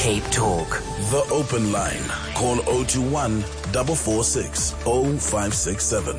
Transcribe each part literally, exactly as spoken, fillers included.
Cape Talk. The Open Line. Call zero two one, four four six, zero five six seven.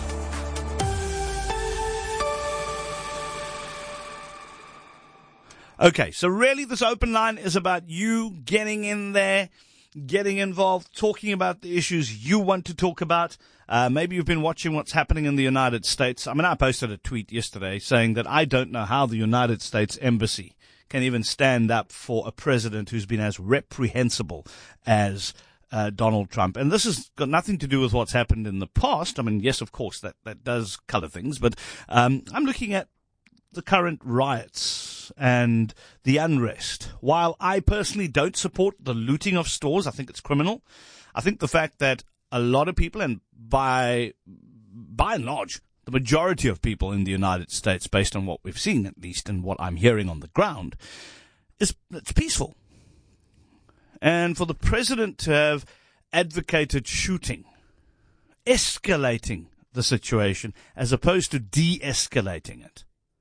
Okay, so really this Open Line is about you getting in there, getting involved, talking about the issues you want to talk about. Uh, maybe you've been watching what's happening in the United States. I mean, I posted a tweet yesterday saying that I don't know how the United States Embassy can even stand up for a president who's been as reprehensible as uh, Donald Trump. And this has got nothing to do with what's happened in the past. I mean, yes, of course, that, that does color things. But um, I'm looking at the current riots and the unrest. While I personally don't support the looting of stores, I think it's criminal. I think the fact that a lot of people, and by by and large, the majority of people in the United States, based on what we've seen, at least, and what I'm hearing on the ground, is it's peaceful. And for the president to have advocated shooting, escalating the situation, as opposed to de-escalating it,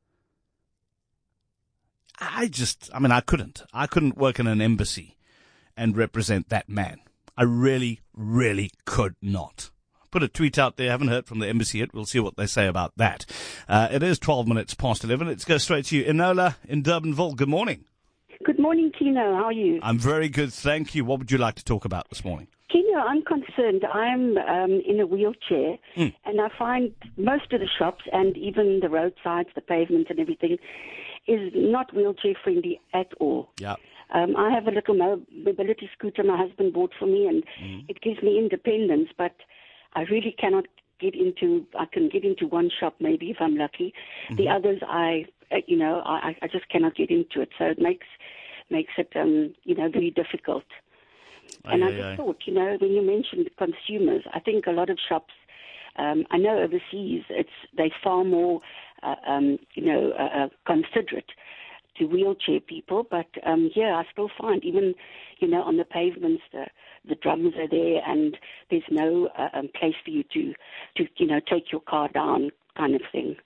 I just, I mean, I couldn't. I couldn't work in an embassy and represent that man. I really, really could not. Put a tweet out there. Haven't heard from the embassy yet. We'll see what they say about that. Uh, it is twelve minutes past eleven. Let's go straight to you. Enola in Durbanville. Good morning. Good morning, Tino. How are you? I'm very good, thank you. What would you like to talk about this morning? Tino, I'm concerned. I'm um, in a wheelchair, mm. and I find most of the shops and even the roadsides, the pavements and everything, is not wheelchair-friendly at all. Yeah. Um, I have a little mobility scooter my husband bought for me, and mm. it gives me independence, but I really cannot get into, I can get into one shop maybe if I'm lucky. Mm-hmm. The others, I, you know, I, I just cannot get into it. So it makes makes it, um, you know, very difficult. Aye, and aye, I just aye. thought, you know, when you mentioned consumers, I think a lot of shops, um, I know overseas, it's they're far more, uh, um, you know, uh, uh, considerate to wheelchair people, but um, yeah, I still find even, you know, on the pavements, the the drums are there, and there's no uh, um, place for you to, to, you know, take your car down, kind of thing.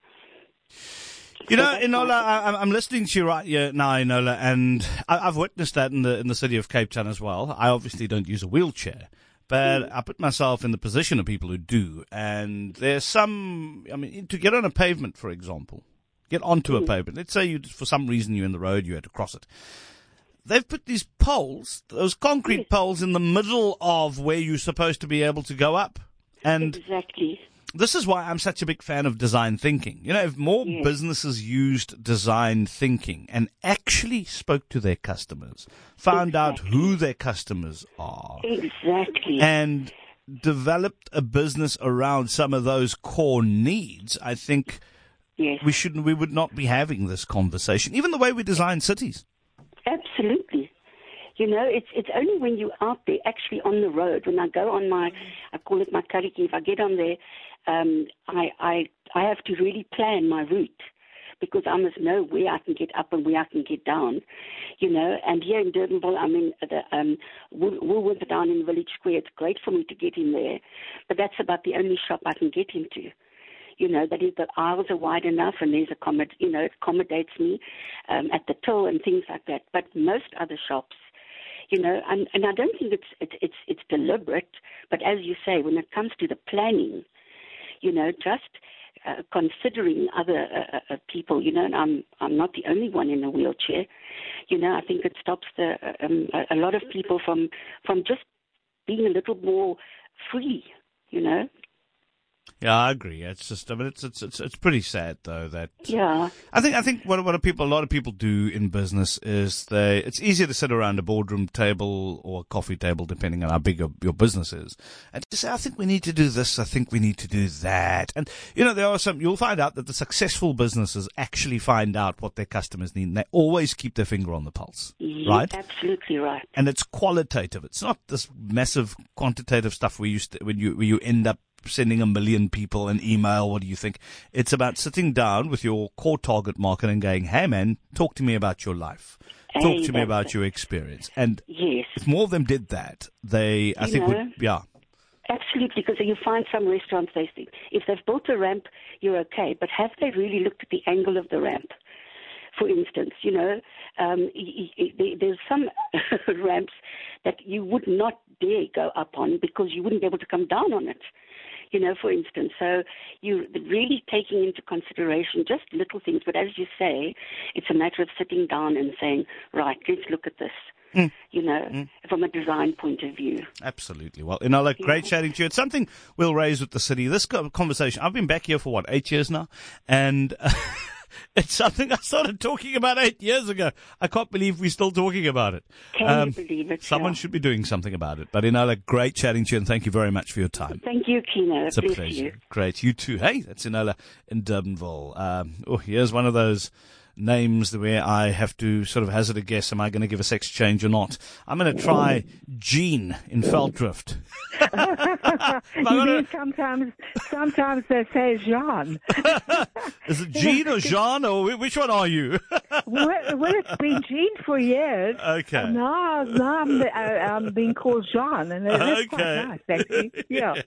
You so know, Enola, I, I'm listening to you right here now, Enola, and I, I've witnessed that in the in the city of Cape Town as well. I obviously don't use a wheelchair, but mm. I put myself in the position of people who do, and there's some, I mean, to get on a pavement, for example, get onto mm. a pavement. Let's say you, for some reason, you're in the road, you had to cross it. They've put these poles, those concrete yes. poles, in the middle of where you're supposed to be able to go up. And exactly. This is why I'm such a big fan of design thinking. You know, if more yes. businesses used design thinking and actually spoke to their customers, found exactly. out who their customers are, exactly, and developed a business around some of those core needs, I think yes. we shouldn't, we would not be having this conversation. Even the way we design cities. Absolutely. You know, it's it's only when you're out there, actually on the road, when I go on my, I call it my kariki, if I get on there, um, I, I I have to really plan my route, because I must know where I can get up and where I can get down, you know. And here in Durbanville, I mean, the um, Woolworths down in Village Square, it's great for me to get in there, but that's about the only shop I can get into. You know, that is, the aisles are wide enough, and there's accommod- you know, it accommodates me um, at the till and things like that. But most other shops, you know, and, and I don't think it's, it's it's it's deliberate. But as you say, when it comes to the planning, you know, just uh, considering other uh, uh, people, you know, and I'm I'm not the only one in a wheelchair. You know, I think it stops the um, a lot of people from from just being a little more free, you know. Yeah, I agree. It's just, I mean, it's it's it's, it's pretty sad though that. Yeah. I think I think what what a people a lot of people do in business is they. It's easier to sit around a boardroom table or a coffee table, depending on how big your, your business is, and to say, I think we need to do this. I think we need to do that. And you know, there are some. You'll find out that the successful businesses actually find out what their customers need, and they always keep their finger on the pulse. Yeah, right. Absolutely right. And it's qualitative. It's not this massive quantitative stuff where you st- when you where you end up sending a million people an email, what do you think? It's about sitting down with your core target market and going, hey man, talk to me about your life. Talk hey, to me about it. your experience. And yes. if more of them did that, they, I you think, know, would, yeah. Absolutely, because you find some restaurants, they think, if they've built a ramp, you're okay. But have they really looked at the angle of the ramp? for instance, you know, um, y- y- y- there's some ramps that you would not dare go up on because you wouldn't be able to come down on it, you know, for instance. So you're really taking into consideration just little things. But as you say, it's a matter of sitting down and saying, right, let's look at this. Mm. You know, mm. from a design point of view. Absolutely. Well, Enola, great yeah. chatting to you. It's something we'll raise with the city. This conversation, I've been back here for, what, eight years now? And uh, it's something I started talking about eight years ago. I can't believe we're still talking about it. Can um, you believe it? Someone yeah. should be doing something about it. But Enola, great chatting to you, and thank you very much for your time. Thank you, Keno. It's a Bless pleasure. You. Great. You too. Hey, that's Enola in Durbanville. Um, oh, here's one of those names where I have to sort of hazard a guess. Am I going to give a sex change or not? I'm going to try Jean in Veldrift. You mean sometimes, sometimes they say Jean. Is it Jean or Jean, or which one are you? well, well, it's been Jean for years. Okay. Now, now I'm, I'm being called Jean, and it's okay. Quite nice, actually. Yeah.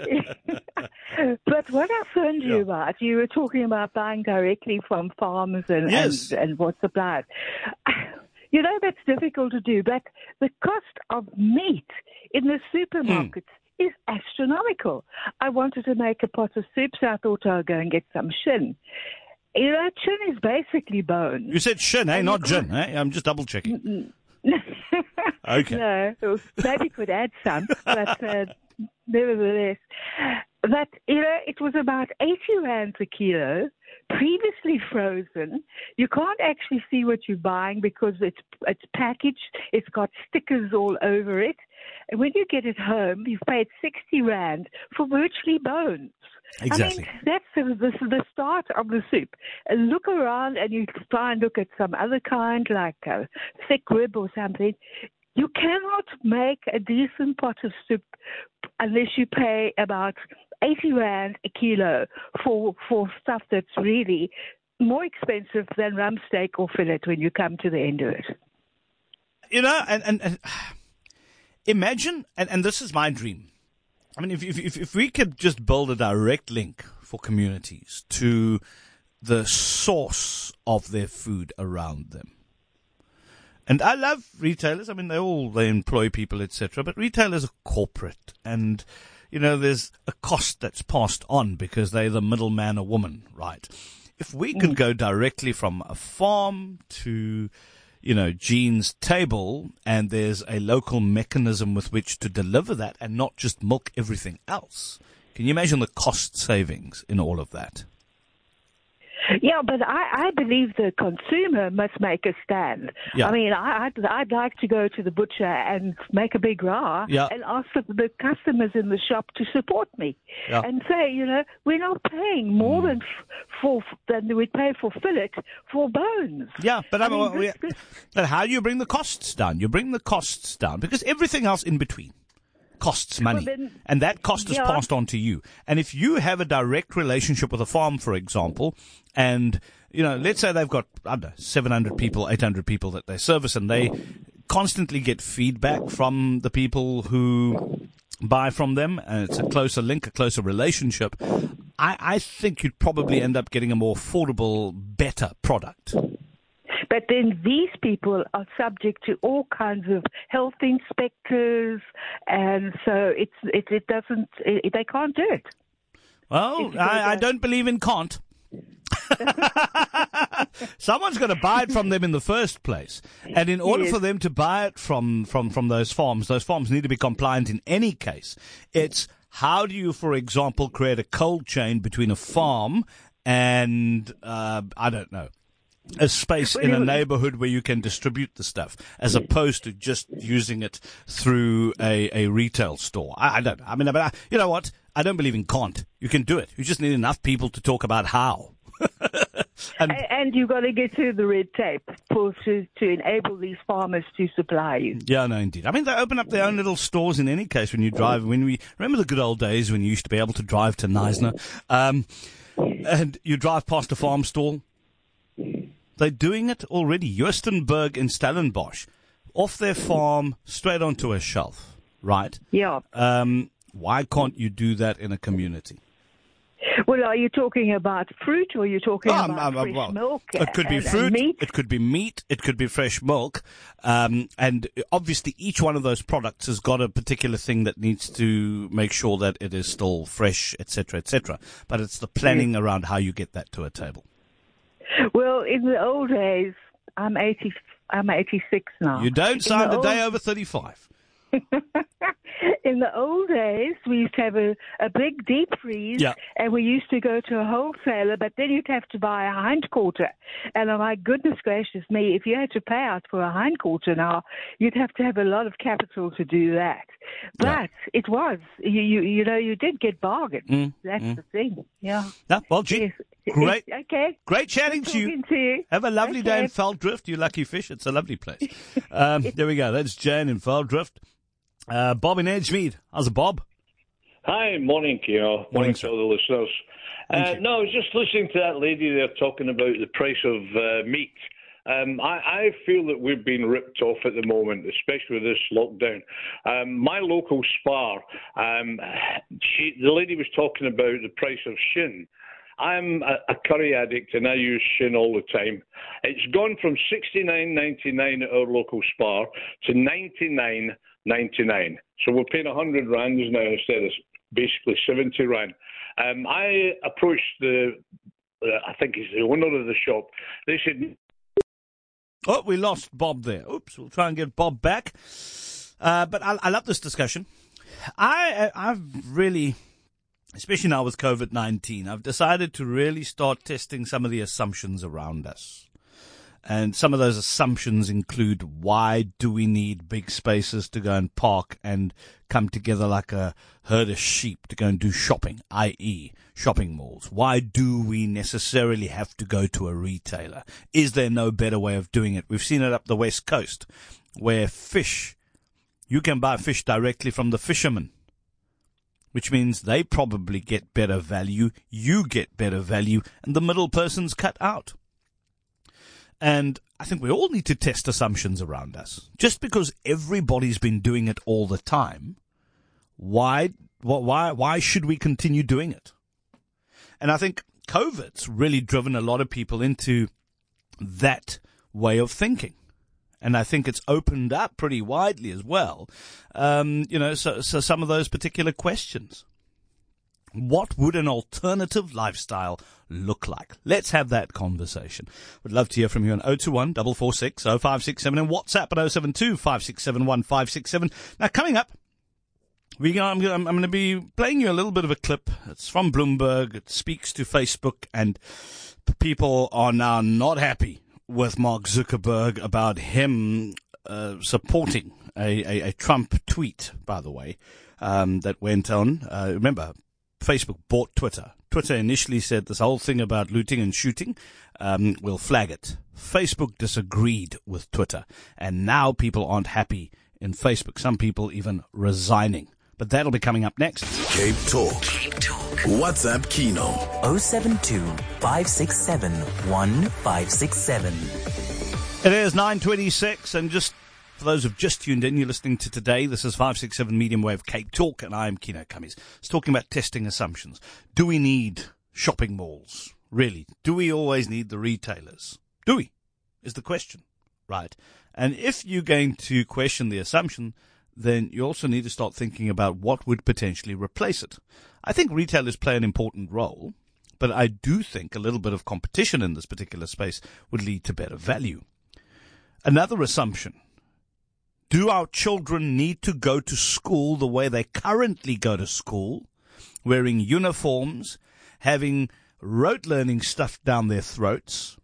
But what I phoned you yeah. about, you were talking about buying directly from farmers and, yes. and, and what's supplied. You know, that's difficult to do, but the cost of meat in the supermarkets hmm. is astronomical. I wanted to make a pot of soup, so I thought I'll go and get some shin. You know, chin is basically bone. You said shin, eh? Not gin, eh? I'm just double checking. Okay. No, maybe could add some, but uh, nevertheless. That, you know, it was about eighty rands a kilo, previously frozen. You can't actually see what you're buying because it's it's packaged. It's got stickers all over it. And when you get it home, you've paid sixty rand for virtually bones. Exactly. I mean, that's the, the, the start of the soup. And look around and you try and look at some other kind, like a thick rib or something. You cannot make a decent pot of soup unless you pay about eighty rand a kilo for for stuff that's really more expensive than rump steak or fillet when you come to the end of it. You know, and, and, and imagine, and, and this is my dream. I mean, if, if if we could just build a direct link for communities to the source of their food around them. And I love retailers. I mean, they all, they employ people, et cetera. But retailers are corporate. And, you know, there's a cost that's passed on because they're the middleman or woman, right? If we could mm. go directly from a farm to, you know, Jean's table, and there's a local mechanism with which to deliver that and not just milk everything else. Can you imagine the cost savings in all of that? Yeah, but I, I believe the consumer must make a stand. Yeah. I mean, I, I'd, I'd like to go to the butcher and make a big row yeah. and ask the, the customers in the shop to support me yeah. and say, you know, we're not paying more mm. than f- for than we pay for fillet for bones. Yeah, but I mean, well, this, this, but how do you bring the costs down? You bring the costs down because everything else in between costs money, well, then, and that cost is yeah. passed on to you. And if you have a direct relationship with a farm, for example, and, you know, let's say they've got, I don't know, seven hundred people, eight hundred people that they service, and they constantly get feedback from the people who buy from them, and it's a closer link, a closer relationship, I, I think you'd probably end up getting a more affordable, better product. But then these people are subject to all kinds of health inspectors, and so it's it, it doesn't it, they can't do it. Well, I, I don't believe in can't. Someone's got to buy it from them in the first place, and in order yes. for them to buy it from, from, from those farms, those farms need to be compliant in any case. It's how do you, for example, create a cold chain between a farm and uh, I don't know. A space in a neighborhood where you can distribute the stuff, as opposed to just using it through a, a retail store. I, I don't know. I mean, but I, you know what? I don't believe in can't. You can do it. You just need enough people to talk about how. and, and you've got to get through the red tape for, to, to enable these farmers to supply you. Yeah, no, indeed. I mean, they open up their own little stores in any case when you drive. When we remember the good old days when you used to be able to drive to Knysna, um, and you drive past a farm stall. They're doing it already. Joostenburg and Stellenbosch, off their farm, straight onto a shelf, right? Yeah. Um, why can't you do that in a community? Well, are you talking about fruit or are you talking Oh, about um, um, fresh well, milk? It could be and, fruit, and meat? it could be meat, it could be fresh milk. Um, and obviously each one of those products has got a particular thing that needs to make sure that it is still fresh, et cetera, et cetera. But it's the planning around how you get that to a table. Well, in the old days, I'm eighty. I'm eighty-six now. You don't sound a old, day over thirty-five. In the old days, we used to have a, a big deep freeze, Yeah. and we used to go to a wholesaler, but then you'd have to buy a hind quarter. And oh my goodness gracious me, if you had to pay out for a hind quarter now, you'd have to have a lot of capital to do that. But Yeah. it was, you, you you know, you did get bargains. Mm, That's mm. the thing. Yeah. No, well, gee, Yes. great, Okay. great chatting to you. Talking to you. Have a lovely day Okay. in Veldrift, you lucky fish. It's a lovely place. Um, there we go. That's Jan in Veldrift. Uh, Bob in Edgemead. How's it, Bob? Hi, morning, Kino. Morning sir. to all the listeners. Thank Uh, you. no, I was just listening to that lady there talking about the price of uh, meat. Um, I, I feel that we've been ripped off at the moment, especially with this lockdown. Um, my local Spar, um, she, the lady was talking about the price of shin. I'm a, a curry addict and I use shin all the time. It's gone from sixty-nine ninety-nine at our local Spar to ninety-nine ninety-nine. So we're paying one hundred rands now instead of basically seventy rand. Um, I approached the, uh, I think it's the owner of the shop. They said, Oh, we lost Bob there. Oops, we'll try and get Bob back. Uh, but I, I love this discussion. I, I've really, especially now with COVID nineteen, I've decided to really start testing some of the assumptions around us. And some of those assumptions include, why do we need big spaces to go and park and come together like a herd of sheep to go and do shopping, that is shopping malls? Why do we necessarily have to go to a retailer? Is there no better way of doing it? We've seen it up the West Coast where fish, you can buy fish directly from the fishermen, which means they probably get better value, you get better value, and the middle person's cut out. And I think we all need to test assumptions around us. Just because everybody's been doing it all the time, why, why, why should we continue doing it? And I think COVID's really driven a lot of people into that way of thinking. And I think it's opened up pretty widely as well. Um, you know, so, so some of those particular questions. What would an alternative lifestyle look like? Let's have that conversation. Would love to hear from you on oh two one, four four six, oh five six seven and WhatsApp at oh seven two, five six seven, one five six seven. Now, coming up, we I'm going I'm going to be playing you a little bit of a clip. It's from Bloomberg. It speaks to Facebook, and people are now not happy with Mark Zuckerberg about him uh, supporting a, a, a Trump tweet, by the way, um, that went on. Uh, remember, Facebook bought Twitter. Twitter initially said this whole thing about looting and shooting, um, we'll flag it. Facebook disagreed with Twitter, and now people aren't happy in Facebook. Some people even resigning. But that'll be coming up next. Cape Talk. Cape Talk. WhatsApp Kino. oh seven two, five six seven, one five six seven. It is nine twenty-six, and just for those who've just tuned in, you're listening to Today. This is five six seven Medium Wave Cape Talk, and I'm Kino Cummings. It's talking about testing assumptions. Do we need shopping malls? Really? Do we always need the retailers? Do we? Is the question. Right. And if you're going to question the assumption, then you also need to start thinking about what would potentially replace it. I think retailers play an important role, but I do think a little bit of competition in this particular space would lead to better value. Another assumption. Do our children need to go to school the way they currently go to school, wearing uniforms, having rote learning stuffed down their throats?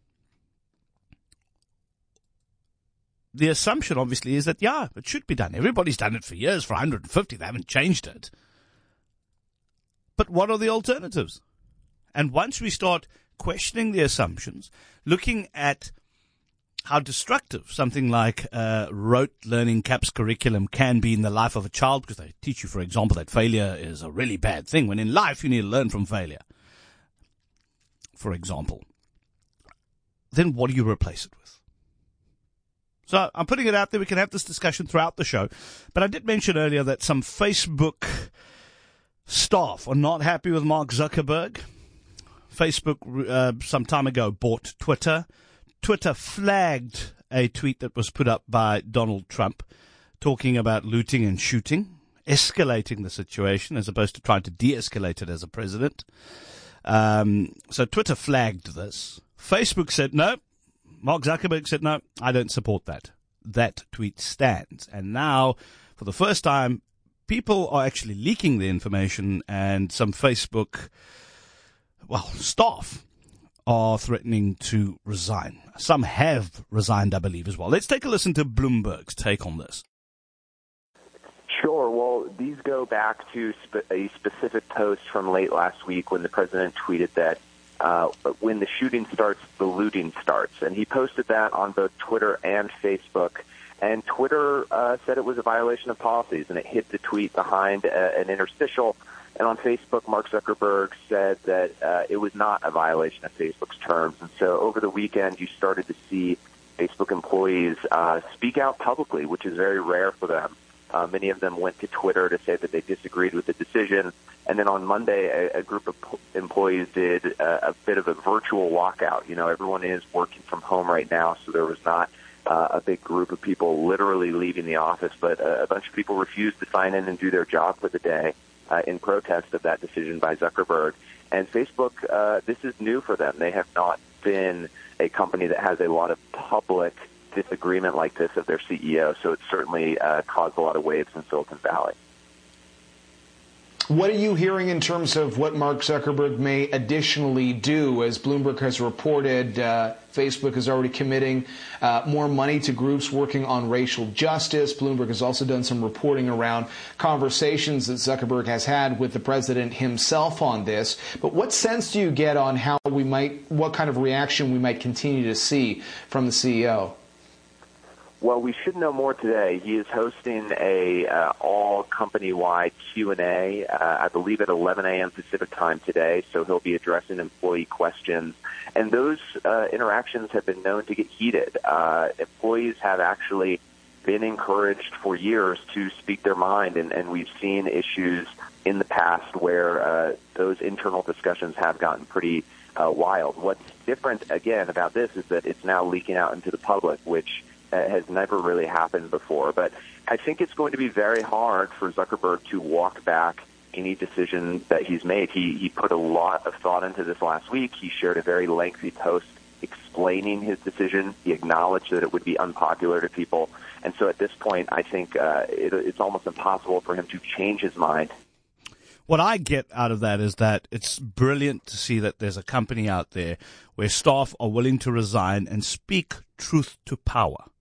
The assumption, obviously, is that, yeah, it should be done. Everybody's done it for years, for one hundred fifty. They haven't changed it. But what are the alternatives? And once we start questioning the assumptions, looking at how destructive something like uh, rote learning CAPS curriculum can be in the life of a child, because they teach you, for example, that failure is a really bad thing, when in life you need to learn from failure, for example, then what do you replace it with? So I'm putting it out there. We can have this discussion throughout the show. But I did mention earlier that some Facebook staff are not happy with Mark Zuckerberg. Facebook uh, some time ago bought Twitter. Twitter flagged a tweet that was put up by Donald Trump talking about looting and shooting, escalating the situation as opposed to trying to de-escalate it as a president. Um, so Twitter flagged this. Facebook said no. Mark Zuckerberg said no, I don't support that. That tweet stands. And now, for the first time, people are actually leaking the information, and some Facebook, well, staff are threatening to resign. Some have resigned, I believe, as well. Let's take a listen to Bloomberg's take on this. Sure. Well, these go back to spe- a specific post from late last week when the president tweeted that uh, when the shooting starts, the looting starts. And he posted that on both Twitter and Facebook. And Twitter uh, said it was a violation of policies, and it hid the tweet behind a, an interstitial. And on Facebook, Mark Zuckerberg said that uh, it was not a violation of Facebook's terms. And so over the weekend, you started to see Facebook employees uh, speak out publicly, which is very rare for them. Uh, many of them went to Twitter to say that they disagreed with the decision. And then on Monday, a, a group of po- employees did a, a bit of a virtual walkout. You know, everyone is working from home right now, so there was not uh, a big group of people literally leaving the office, but a, a bunch of people refused to sign in and do their job for the day uh, in protest of that decision by Zuckerberg. And Facebook, uh, this is new for them. They have not been a company that has a lot of public disagreement like this of their C E O, so it certainly uh, caused a lot of waves in Silicon Valley. What are you hearing in terms of what Mark Zuckerberg may additionally do? As Bloomberg has reported, uh, Facebook is already committing uh, more money to groups working on racial justice. Bloomberg has also done some reporting around conversations that Zuckerberg has had with the president himself on this. But what sense do you get on how we might, what kind of reaction we might continue to see from the C E O? Well, we should know more today. He is hosting a uh, all company-wide Q and A, uh, I believe at eleven a.m. Pacific time today, so he'll be addressing employee questions. And those uh, interactions have been known to get heated. Uh, employees have actually been encouraged for years to speak their mind, and, and we've seen issues in the past where uh, those internal discussions have gotten pretty uh, wild. What's different, again, about this is that it's now leaking out into the public, which Uh, has never really happened before. But I think it's going to be very hard for Zuckerberg to walk back any decision that he's made. He, he put a lot of thought into this last week. He shared a very lengthy post explaining his decision. He acknowledged that it would be unpopular to people. And so at this point, I think uh, it, it's almost impossible for him to change his mind. What I get out of that is that it's brilliant to see that there's a company out there where staff are willing to resign and speak truth to power.